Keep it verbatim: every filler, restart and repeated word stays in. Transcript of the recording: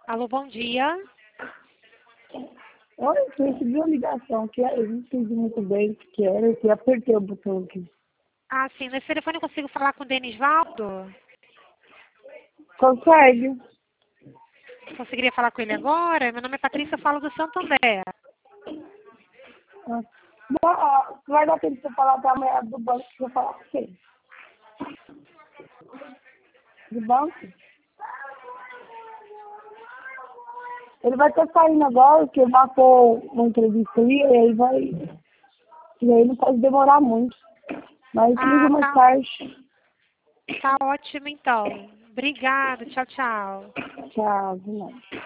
Alô, bom dia. Oi, eu recebi uma ligação que eu não entendi muito bem o que era, eu apertei o botão aqui. Ah, sim, nesse telefone eu consigo falar com o Denisvaldo? Consegue? Conseguiria falar com ele agora? Meu nome é Patrícia, eu falo do Santander. Ah, Não, vai dar tempo de você falar da mulher do banco que eu vou falar com você. Do banco? Ele vai estar saindo agora, porque marcou uma entrevista aí, e aí vai. E aí não pode demorar muito. Mas liga Ah, mais tá, tarde. tá ótimo então. Obrigada, tchau, tchau. Tchau, de nada.